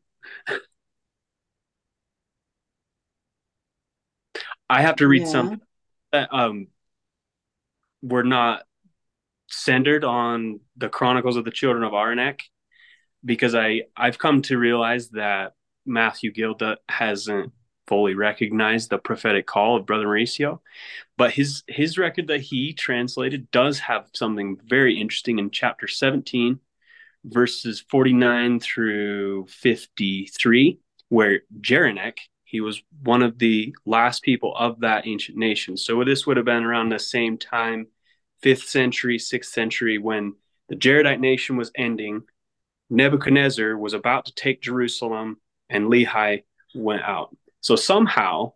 I have to read Yeah. something that um, we're not centered on the Chronicles of the Children of Arenak, because I, I've come to realize that Matthew Gilda hasn't fully recognized the prophetic call of Brother Mauricio. But his his record that he translated does have something very interesting in chapter seventeen, verses forty-nine through fifty-three, where Jeranek, he was one of the last people of that ancient nation. So this would have been around the same time, fifth century, sixth century, when the Jaredite nation was ending. Nebuchadnezzar was about to take Jerusalem, and Lehi went out. So somehow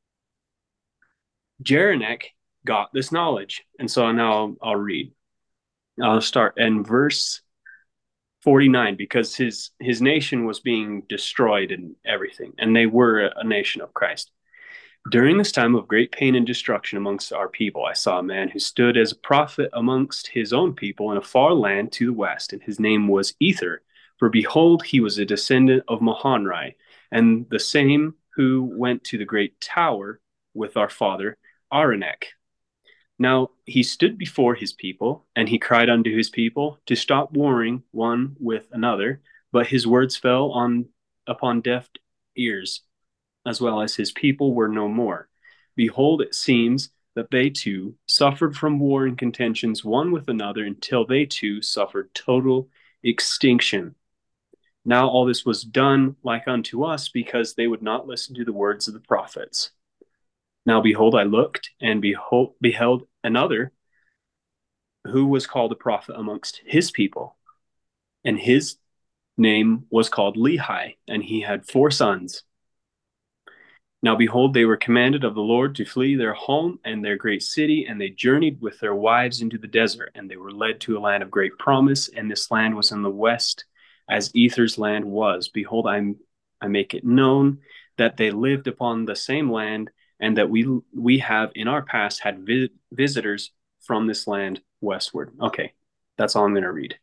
Jeranek got this knowledge. And so now I'll, I'll read. I'll start in verse forty-nine, because his his nation was being destroyed and everything, and they were a nation of Christ. During this time of great pain and destruction amongst our people, I saw a man who stood as a prophet amongst his own people in a far land to the west, and his name was Ether. For behold, he was a descendant of Mahonri, and the same who went to the great tower with our father Arenak. Now he stood before his people, and he cried unto his people to stop warring one with another, but his words fell on upon deaf ears, as well as his people were no more. Behold, it seems that they too suffered from war and contentions one with another until they too suffered total extinction. Now all this was done like unto us, because they would not listen to the words of the prophets. Now behold, I looked, and behold, beheld another who was called a prophet amongst his people, and his name was called Lehi, and he had four sons. Now behold, they were commanded of the Lord to flee their home and their great city, and they journeyed with their wives into the desert, and they were led to a land of great promise, and this land was in the west, as Ether's land was. Behold, I, I make it known that they lived upon the same land, and that we we have in our past had vi- visitors from this land westward. Okay, that's all I'm going to read.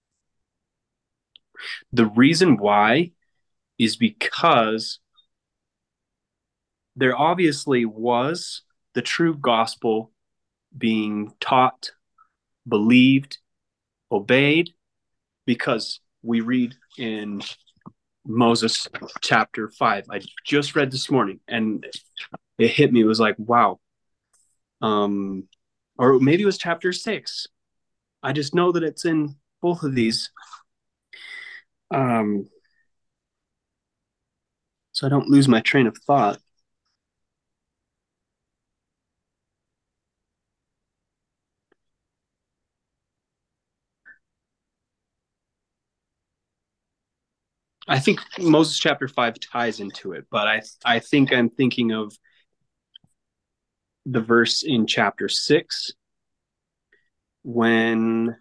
The reason why is because there obviously was the true gospel being taught, believed, obeyed, because we read in Moses chapter five. I just read this morning and it hit me. It was like, wow. Um, or maybe it was chapter six. I just know that it's in both of these. Um, so I don't lose my train of thought. I think Moses chapter five ties into it, but I I think I'm thinking of the verse in chapter six when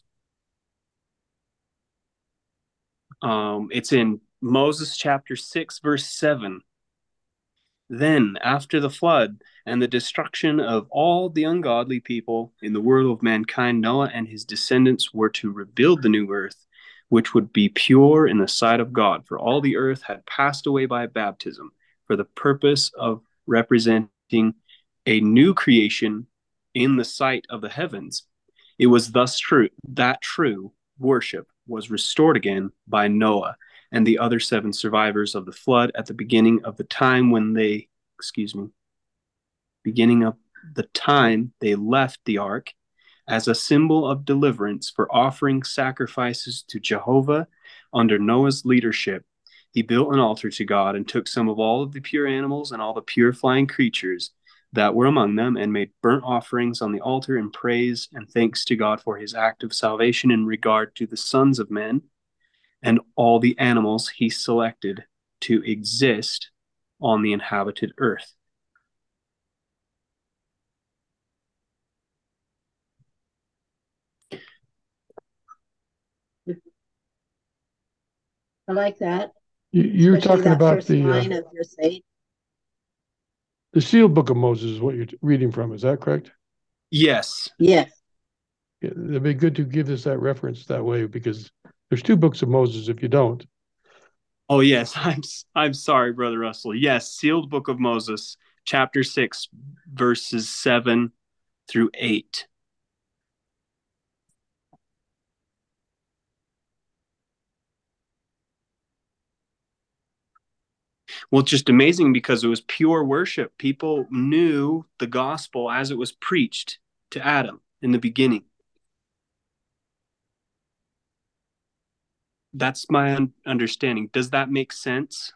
um, it's in Moses chapter six, verse seven. Then, after the flood and the destruction of all the ungodly people in the world of mankind, Noah and his descendants were to rebuild the new earth, which would be pure in the sight of God, for all the earth had passed away by baptism, for the purpose of representing a new creation in the sight of the heavens. It was thus true that true worship was restored again by Noah and the other seven survivors of the flood at the beginning of the time when they, excuse me, beginning of the time they left the ark, as a symbol of deliverance for offering sacrifices to Jehovah under Noah's leadership. He built an altar to God and took some of all of the pure animals and all the pure flying creatures that were among them, and made burnt offerings on the altar in praise and thanks to God for his act of salvation in regard to the sons of men and all the animals he selected to exist on the inhabited earth. I like that. You, you're Especially talking that about first the uh, line of verse eight. the sealed book of Moses is what you're reading from. Is that correct? Yes. Yes. Yeah, it'd be good to give us that reference that way, because there's two books of Moses if you don't. Oh yes, I'm I'm sorry, Brother Russell. Yes, sealed book of Moses, chapter six, verses seven through eight. Well, it's just amazing because it was pure worship. People knew the gospel as it was preached to Adam in the beginning. That's my un- understanding. Does that make sense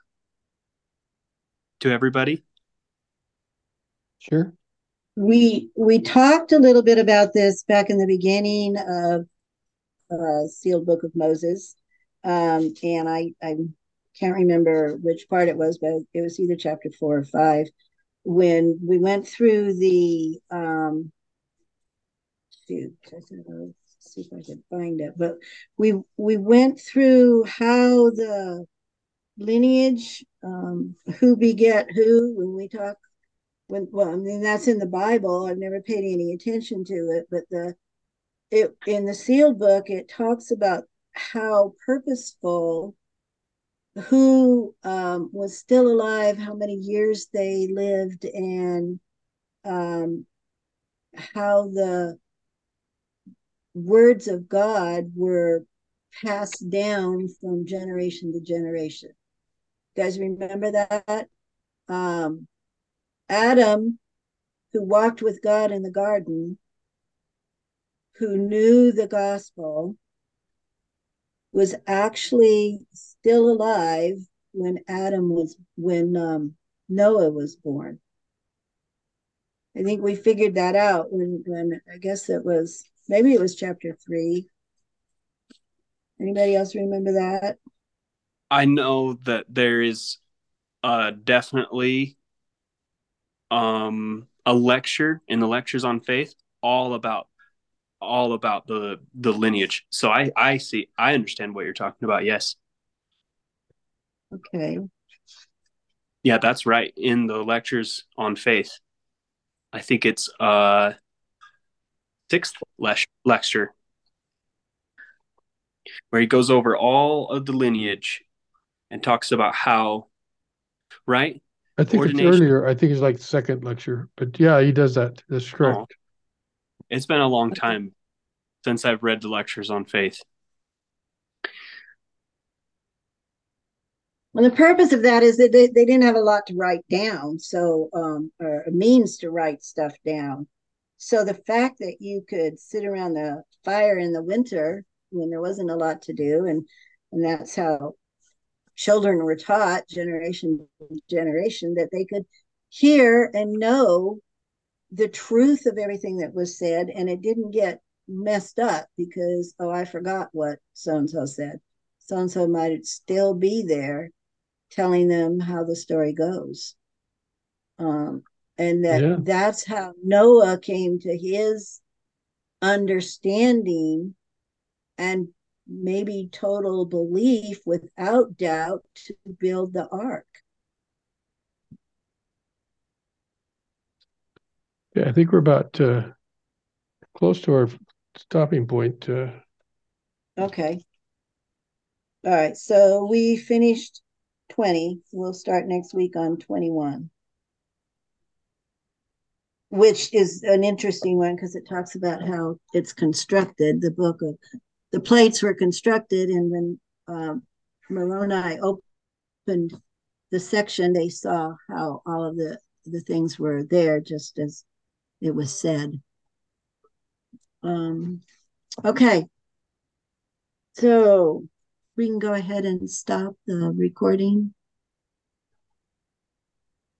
to everybody? Sure. We we talked a little bit about this back in the beginning of uh, sealed book of Moses, um, and I I can't remember which part it was, but it was either chapter four or five when we went through the um, shoot. Let's see if I can find it, but we we went through how the lineage, um, who beget who, when we talk when well, I mean that's in the Bible. I've never paid any attention to it, but the it in the sealed book it talks about how purposeful, who um, was still alive, how many years they lived, and um, how the words of God were passed down from generation to generation. You guys remember that? Um, Adam who walked with God in the garden, who knew the gospel, was actually still alive when Adam was, when um, Noah was born. I think we figured that out when, when I guess it was, maybe it was chapter three. Anybody else remember that? I know that there is uh, definitely um, a lecture in the lectures on faith all about all about the the lineage. So I I see I understand what you're talking about. Yes. Okay. Yeah, that's right. In the lectures on faith, I think it's uh sixth le- lecture where he goes over all of the lineage and talks about how, right? I think it's Ordination. earlier. I think it's like the second lecture, but yeah, he does that. That's correct. Oh, it's been a long time since I've read the lectures on faith. Well, the purpose of that is that they, they didn't have a lot to write down, so um, or a means to write stuff down. So the fact that you could sit around the fire in the winter when there wasn't a lot to do, and and that's how children were taught generation to generation, that they could hear and know the truth of everything that was said, and it didn't get messed up because, oh, I forgot what so and so said. So and so might still be there telling them how the story goes. Um, and that Yeah. that's how Noah came to his understanding and maybe total belief without doubt to build the ark. Yeah, I think we're about uh, close to our stopping point. Uh, Okay. All right. So we finished twenty. We'll start next week on twenty-one, which is an interesting one because it talks about how it's constructed. The book of the plates were constructed, and when um, Moroni opened the section, they saw how all of the the things were there, just as it was said. Um, okay, so we can go ahead and stop the recording.